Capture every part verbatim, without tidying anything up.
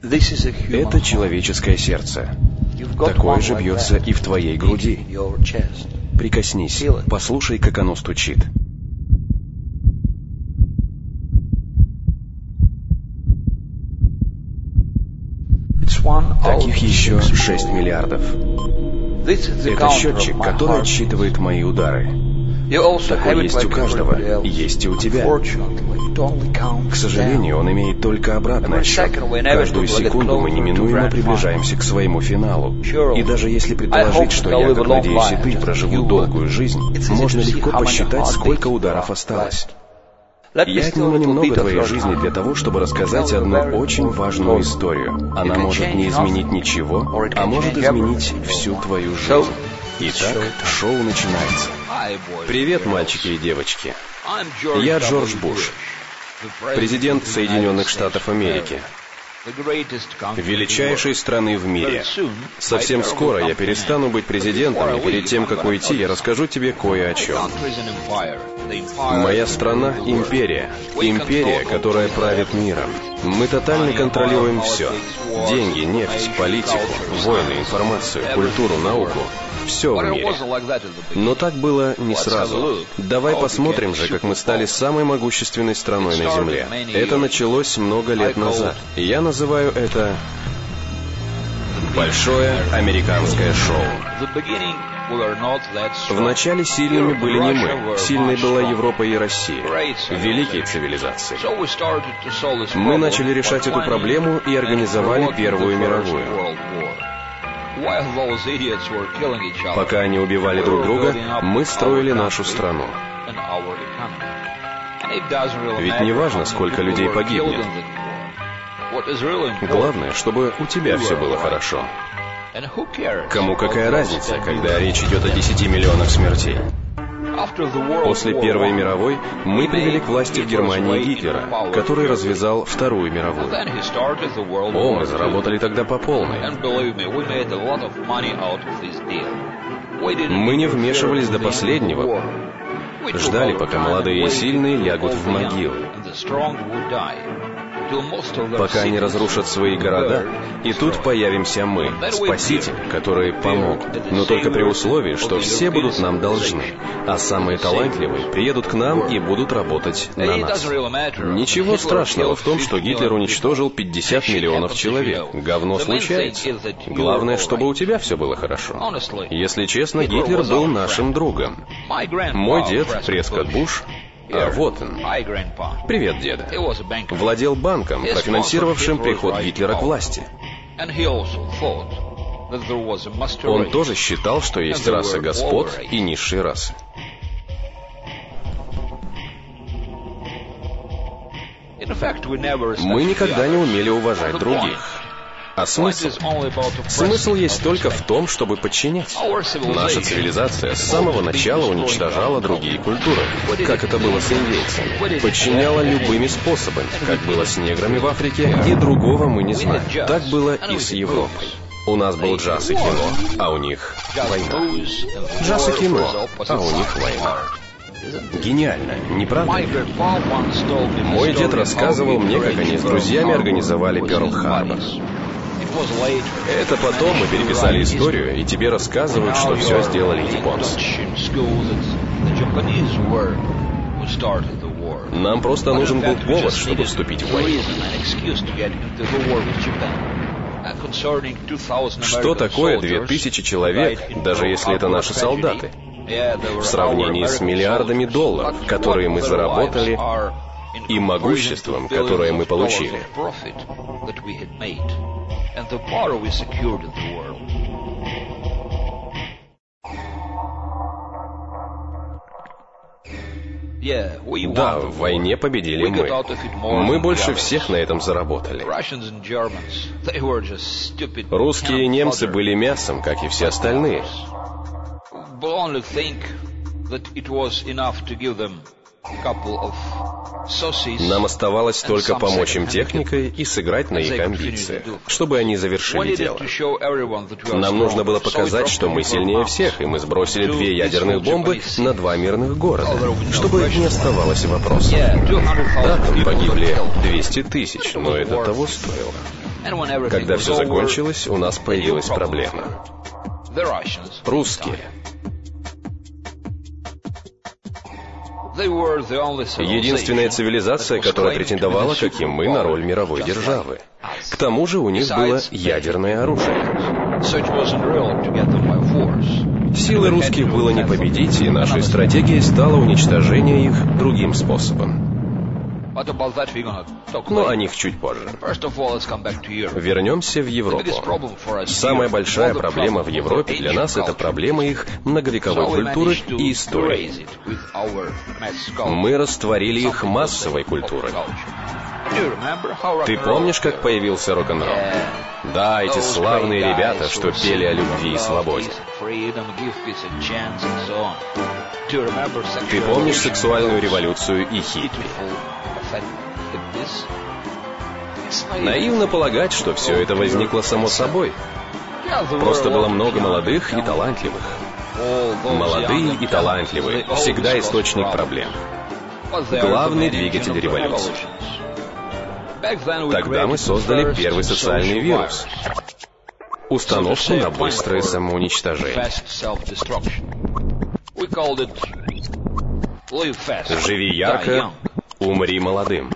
Это человеческое сердце. Такое же бьется и в твоей груди. Прикоснись, послушай, как оно стучит. Таких еще шесть миллиардов. Это счетчик, который отсчитывает мои удары. Такой есть у каждого, есть и у тебя. К сожалению, он имеет только обратный отсчет. Каждую секунду мы неминуемо приближаемся к своему финалу. И даже если предположить, что я, как надеюсь и ты, проживу долгую жизнь, можно легко посчитать, сколько ударов осталось. Я отниму немного твоей жизни для того, чтобы рассказать одну очень важную историю. Она может не изменить ничего, а может изменить всю твою жизнь. Итак, шоу начинается. Привет, мальчики и девочки. Я Джордж Буш, президент Соединенных Штатов Америки, величайшей страны в мире. Совсем скоро я перестану быть президентом, и перед тем, как уйти, я расскажу тебе кое о чем. Моя страна — империя. Империя, которая правит миром. Мы тотально контролируем все. Деньги, нефть, политику, войны, информацию, культуру, науку. Все в мире. Но так было не сразу. Давай посмотрим же, как мы стали самой могущественной страной на Земле. Это началось много лет назад. Я называю это большое американское шоу. Вначале сильными были не мы. Сильной была Европа и Россия. Великие цивилизации. Мы начали решать эту проблему и организовали Первую мировую. Пока они убивали друг друга, мы строили нашу страну. Ведь не важно, сколько людей погибнет. Главное, чтобы у тебя все было хорошо. Кому какая разница, когда речь идет о десяти миллионах смертей? После Первой мировой мы привели к власти в Германии Гитлера, который развязал Вторую мировую. О, мы заработали тогда по полной. Мы не вмешивались до последнего. Ждали, пока молодые и сильные лягут в могилы. Пока они разрушат свои города, и тут появимся мы, спасители, которые помогут. Но только при условии, что все будут нам должны, а самые талантливые приедут к нам и будут работать на нас. Ничего страшного в том, что Гитлер уничтожил пятьдесят миллионов человек. Говно случается. Главное, чтобы у тебя все было хорошо. Если честно, Гитлер был нашим другом. Мой дед, Прескотт Буш, а вот он. Привет, деда. Владел банком, профинансировавшим приход Гитлера к власти. Он тоже считал, что есть раса господ и низшие расы. Мы никогда не умели уважать других. А смысл? Смысл есть только в том, чтобы подчинять. Наша цивилизация с самого начала уничтожала другие культуры, как это было с индейцами. Подчиняла любыми способами, как было с неграми в Африке, и другого мы не знаем. Так было и с Европой. У нас был джаз и кино, а у них война. Джаз и кино, а у них война. Гениально, не правда? Мой дед рассказывал мне, как они с друзьями организовали Пёрл-Харбор. Это потом мы переписали историю, и тебе рассказывают, что все сделали японцы. Нам просто нужен был повод, чтобы вступить в войну. Что такое две тысячи человек, даже если это наши солдаты, в сравнении с миллиардами долларов, которые мы заработали, и могуществом, которое мы получили? Да, в войне победили мы. Мы больше всех на этом заработали. Русские и немцы были мясом, как и все остальные. Нам оставалось только помочь им техникой и сыграть на их амбициях, чтобы они завершили дело. Нам нужно было показать, что мы сильнее всех, и мы сбросили две ядерных бомбы на два мирных города, чтобы не оставалось вопросов. Да, там погибли двести тысяч, но это того стоило. Когда все закончилось, у нас появилась проблема. Русские. Единственная цивилизация, которая претендовала, как и мы, на роль мировой державы. К тому же у них было ядерное оружие. Силы русских было не победить, и нашей стратегией стало уничтожение их другим способом. Но о них чуть позже. Вернемся в Европу. Самая большая проблема в Европе для нас — это проблема их многовековой культуры и истории. Мы растворили их массовой культурой. Ты помнишь, как появился рок-н-ролл? Да, эти славные ребята, что пели о любви и свободе. Ты помнишь сексуальную революцию и хиппи? Наивно полагать, что все это возникло само собой. Просто было много молодых и талантливых. Молодые и талантливые — всегда источник проблем. Главный двигатель революции. Тогда мы создали первый социальный вирус — установку на быстрое самоуничтожение. Живи ярко, умри молодым.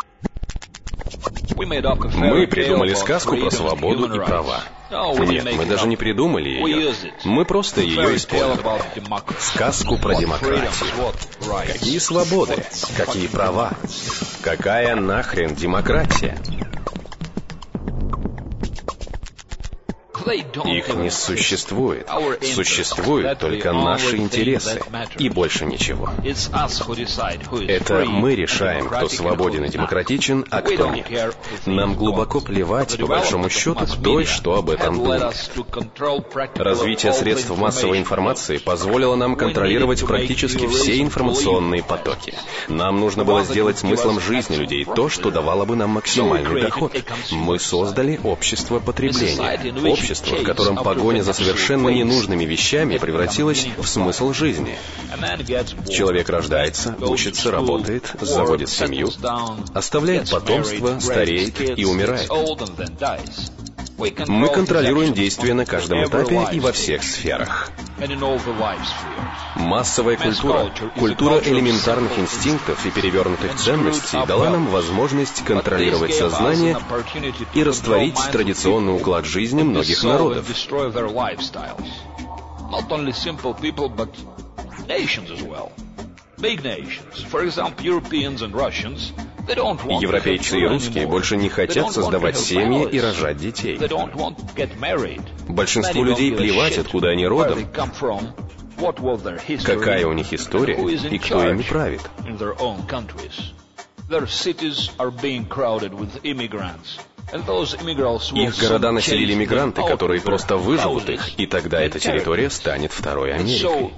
Мы придумали сказку про свободу и права. Нет, мы даже не придумали ее. Мы просто ее использовали. Сказку про демократию. Какие свободы? Какие права? Какая нахрен демократия? Их не существует. Существуют только наши интересы. И больше ничего. Это мы решаем, кто свободен и демократичен, а кто нет. Нам глубоко плевать, по большому счету, кто и что об этом думает. Развитие средств массовой информации позволило нам контролировать практически все информационные потоки. Нам нужно было сделать смыслом жизни людей то, что давало бы нам максимальный доход. Мы создали общество потребления. Общество, в котором погоня за совершенно ненужными вещами превратилась в смысл жизни. Человек рождается, учится, работает, заводит семью, оставляет потомство, стареет и умирает. Мы контролируем действия на каждом этапе и во всех сферах. Массовая культура, культура элементарных инстинктов и перевернутых ценностей дала нам возможность контролировать сознание и растворить традиционный уклад жизни многих народов. Европейцы и русские больше не хотят создавать семьи и рожать детей. Большинству людей плевать, откуда они родом, какая у них история и кто ими правит. Их города населили мигранты, которые просто выживут их, и тогда эта территория станет второй Америкой.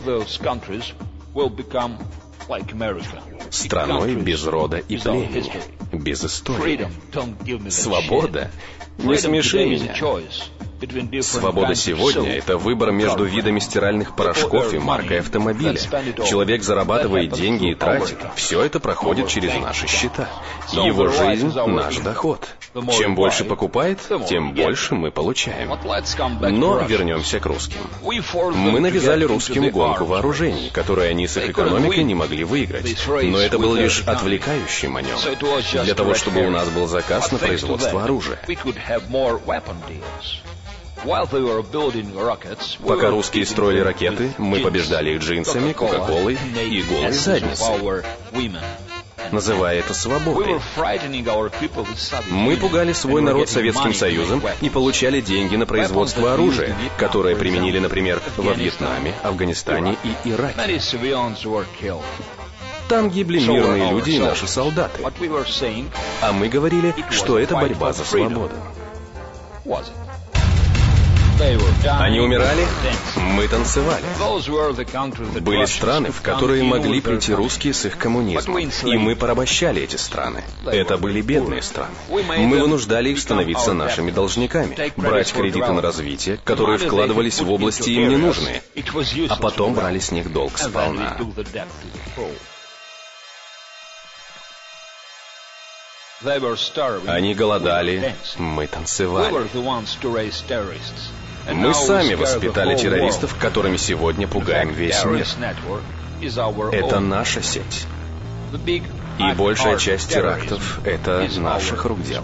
Страной без рода и племени, без истории. Свобода? Не смеши меня. Свобода сегодня — это выбор между видами стиральных порошков и маркой автомобиля. Человек зарабатывает деньги и тратит. Все это проходит через наши счета. Его жизнь — наш доход. Чем больше покупает, тем больше мы получаем. Но вернемся к русским. Мы навязали русским гонку вооружений, которую они с их экономикой не могли выиграть. Но это был лишь отвлекающий маневр, для того, чтобы у нас был заказ на производство оружия. Пока русские строили ракеты, мы побеждали их джинсами, кока-колой и голой задницей, называя это свободой. Мы пугали свой народ Советским Союзом и получали деньги на производство оружия, которое применили, например, во Вьетнаме, Афганистане и Ираке. Там гибли мирные люди и наши солдаты. А мы говорили, что это борьба за свободу. Они умирали, мы танцевали. Были страны, в которые могли прийти русские с их коммунизмом, и мы порабощали эти страны. Это были бедные страны. Мы вынуждали их становиться нашими должниками, брать кредиты на развитие, которые вкладывались в области им ненужные, а потом брали с них долг сполна. Они голодали, мы танцевали. Мы сами воспитали террористов, которыми сегодня пугаем весь мир. Это наша сеть. И большая часть терактов — это наших рук дело.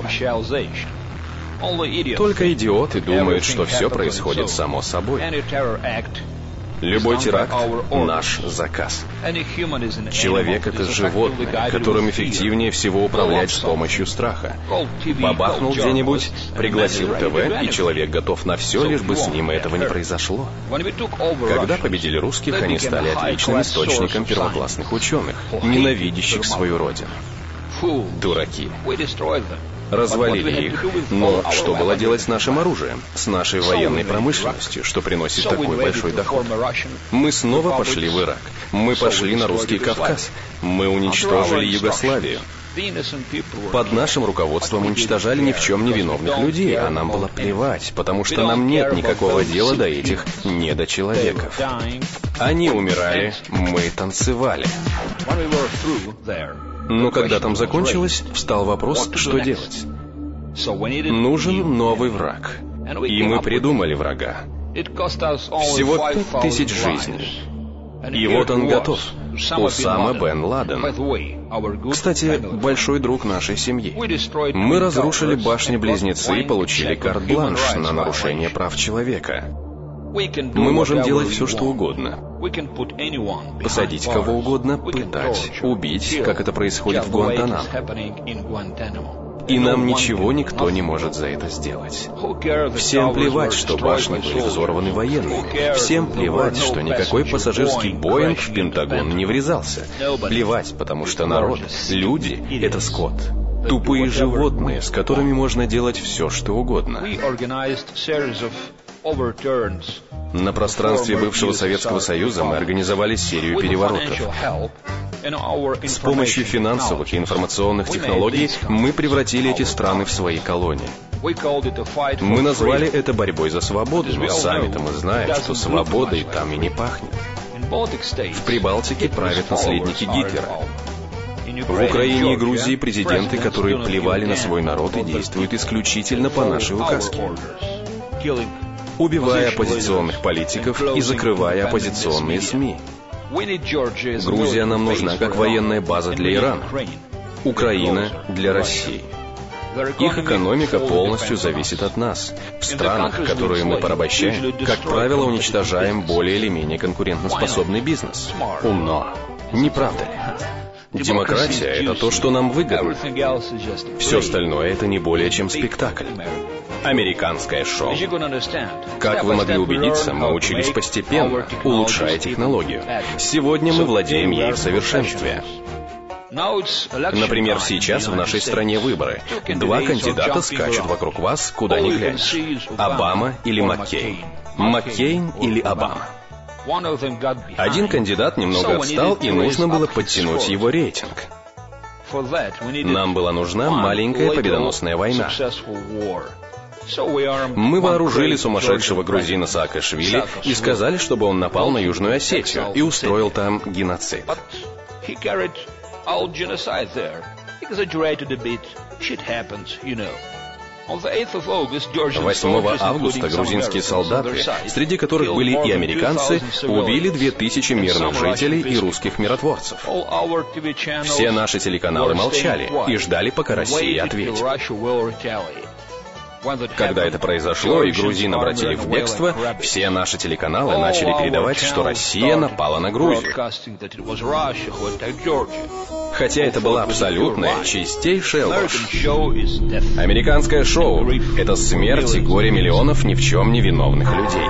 Только идиоты думают, что все происходит само собой. Любой теракт — наш заказ. Человек — это животное, которым эффективнее всего управлять с помощью страха. Бабахнул где-нибудь, пригласил ТВ, и человек готов на все, лишь бы с ним этого не произошло. Когда победили русских, они стали отличным источником первоклассных ученых, ненавидящих свою родину. Дураки. Развалили их. Но что было делать с нашим оружием, с нашей военной промышленностью, что приносит такой большой доход? Мы снова пошли в Ирак. Мы пошли на русский Кавказ. Мы уничтожили Югославию. Под нашим руководством уничтожали ни в чем не виновных людей, а нам было плевать, потому что нам нет никакого дела до этих недочеловеков. Они умирали, мы танцевали. Но когда там закончилось, встал вопрос, что делать. Нужен новый враг. И мы придумали врага. Всего пять тысяч жизней. И вот он готов. Усама бен Ладен. Кстати, большой друг нашей семьи. Мы разрушили башни-близнецы и получили карт-бланш на нарушение прав человека. Мы можем делать все, что угодно. Посадить кого угодно, пытать, убить, как это происходит в Гуантанамо. И нам ничего никто не может за это сделать. Всем плевать, что башни были взорваны военными. Всем плевать, что никакой пассажирский Боинг в Пентагон не врезался. Плевать, потому что народ, люди — это скот. Тупые животные, с которыми можно делать все, что угодно. На пространстве бывшего Советского Союза мы организовали серию переворотов. С помощью финансовых и информационных технологий мы превратили эти страны в свои колонии. Мы назвали это борьбой за свободу, но сами-то мы знаем, что свободой там и не пахнет. В Прибалтике правят наследники Гитлера. В Украине и Грузии президенты, которые плевали на свой народ и действуют исключительно по нашей указке, убивая оппозиционных политиков и закрывая оппозиционные СМИ. Грузия нам нужна как военная база для Ирана, Украина для России. Их экономика полностью зависит от нас. В странах, которые мы порабощаем, как правило, уничтожаем более или менее конкурентоспособный бизнес. Умно. Не правда ли? Демократия — это то, что нам выгодно. Все остальное — это не более чем спектакль. Американское шоу. Как вы могли убедиться, мы учились постепенно, улучшая технологию. Сегодня мы владеем ей в совершенстве. Например, сейчас в нашей стране выборы. Два кандидата скачут вокруг вас, куда ни глянешь. Обама или Маккейн. Маккейн или Обама. Один кандидат немного отстал, и нужно было подтянуть его рейтинг. Нам была нужна маленькая победоносная война. Мы вооружили сумасшедшего грузина Саакашвили и сказали, чтобы он напал на Южную Осетию и устроил там геноцид. восьмого августа грузинские солдаты, среди которых были и американцы, убили две тысячи мирных жителей и русских миротворцев. Все наши телеканалы молчали и ждали, пока Россия ответит. Когда это произошло и грузин обратили в бегство, все наши телеканалы начали передавать, что Россия напала на Грузию. Хотя это была абсолютная, чистейшая ложь. Американское шоу — это смерть и горе миллионов ни в чем не виновных людей.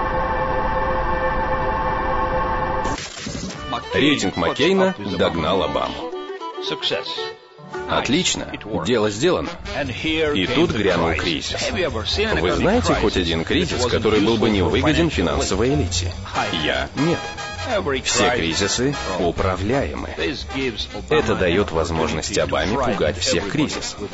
Рейтинг Маккейна догнал Обаму. Отлично, дело сделано. И тут грянул кризис. Вы знаете хоть один кризис, который был бы не выгоден финансовой элите? Я — нет. Все кризисы управляемы. Это дает возможность Обаме пугать всех кризисом.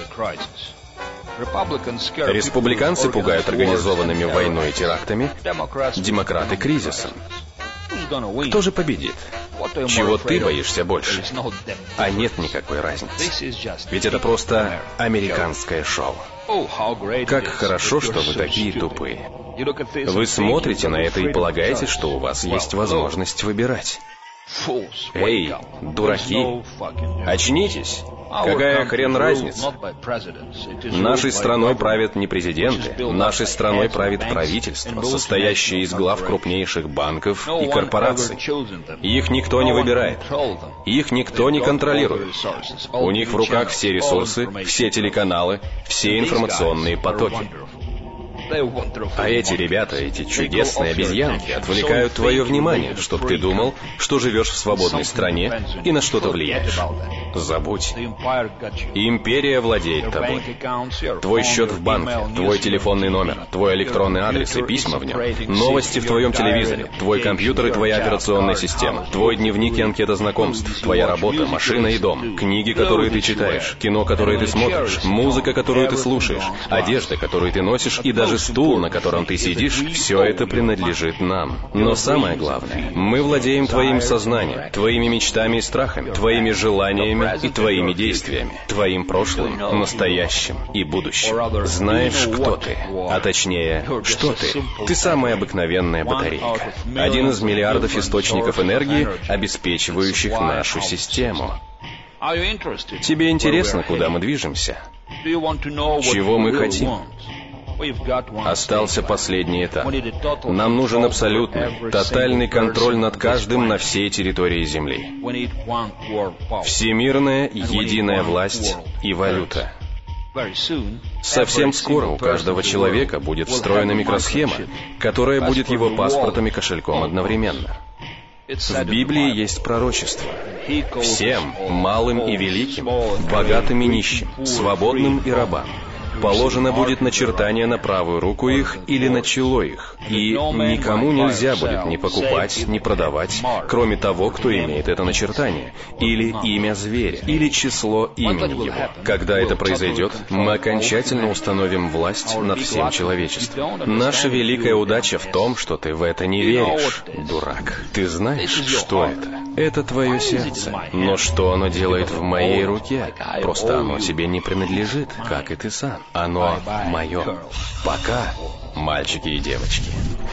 Республиканцы пугают организованными войной и терактами, демократы — кризисом. Кто же победит? Чего ты боишься больше? А нет никакой разницы. Ведь это просто американское шоу. Как хорошо, что вы такие тупые. Вы смотрите на это и полагаете, что у вас есть возможность выбирать. Эй, дураки, очнитесь! Какая хрен разница? Нашей страной правят не президенты, нашей страной правит правительство, состоящее из глав крупнейших банков и корпораций. Их никто не выбирает, их никто не контролирует. У них в руках все ресурсы, все телеканалы, все информационные потоки. А эти ребята, эти чудесные обезьянки, отвлекают твое внимание, чтобы ты думал, что живешь в свободной стране и на что-то влияешь. Забудь. Империя владеет тобой. Твой счет в банке, твой телефонный номер, твой электронный адрес и письма в нем, новости в твоем телевизоре, твой компьютер и твоя операционная система, твой дневник и анкета знакомств, твоя работа, машина и дом, книги, которые ты читаешь, кино, которое ты смотришь, музыка, которую ты слушаешь, одежда, которую ты носишь, и даже стул, на котором ты сидишь, все это принадлежит нам. Но самое главное, мы владеем твоим сознанием, твоими мечтами и страхами, твоими желаниями и твоими действиями, твоим прошлым, настоящим и будущим. Знаешь, кто ты, а точнее, что ты? Ты самая обыкновенная батарейка. Один из миллиардов источников энергии, обеспечивающих нашу систему. Тебе интересно, куда мы движемся? Чего мы хотим? Остался последний этап. Нам нужен абсолютный, тотальный контроль над каждым на всей территории Земли. Всемирная единая власть и валюта. Совсем скоро у каждого человека будет встроена микросхема, которая будет его паспортом и кошельком одновременно. В Библии есть пророчество. Всем, малым и великим, богатым и нищим, свободным и рабам, положено будет начертание на правую руку их или на чело их, и никому нельзя будет ни покупать, ни продавать, кроме того, кто имеет это начертание, или имя зверя, или число имени его. Когда это произойдет, мы окончательно установим власть над всем человечеством. Наша великая удача в том, что ты в это не веришь, дурак. Ты знаешь, что это? Это твое сердце. Но что оно делает в моей руке? Просто оно тебе не принадлежит, как и ты сам. Оно мое. Пока, мальчики и девочки.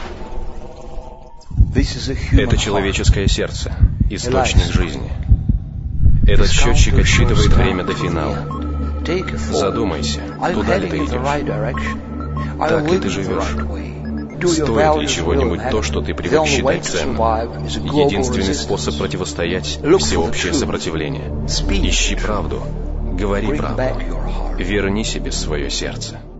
Это человеческое сердце, источник жизни. Этот счетчик отсчитывает время до финала. Задумайся, туда ли ты идешь? Так ли ты живешь? Стоит ли чего-нибудь то, что ты привык считать ценным? Единственный способ противостоять — всеобщее сопротивление. Ищи правду. Говори правду. Верни себе свое сердце.